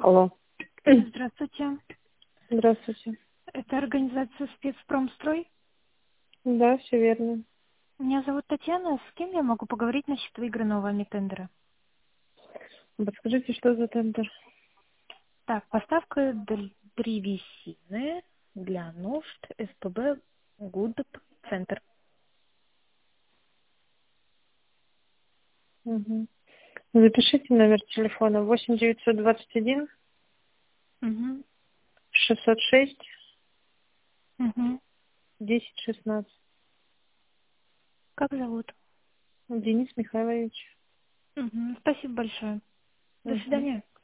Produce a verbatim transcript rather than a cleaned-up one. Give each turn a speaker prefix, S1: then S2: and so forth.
S1: Алло.
S2: Здравствуйте.
S1: Здравствуйте.
S2: Это организация «Спецпромстрой».
S1: Да, все верно.
S2: Меня зовут Татьяна. С кем я могу поговорить насчет выигранного вами тендера?
S1: Подскажите, что за тендер?
S2: Так, поставка др- древесины для нужд СПБ «Гудп Центр».
S1: Угу. Запишите номер телефона восемь девятьсот двадцать один
S2: Угу.
S1: шестьсот шесть
S2: Угу.
S1: десять шестнадцать.
S2: Как зовут?
S1: Денис Михайлович.
S2: Угу. Спасибо большое. До
S1: Угу.
S2: свидания.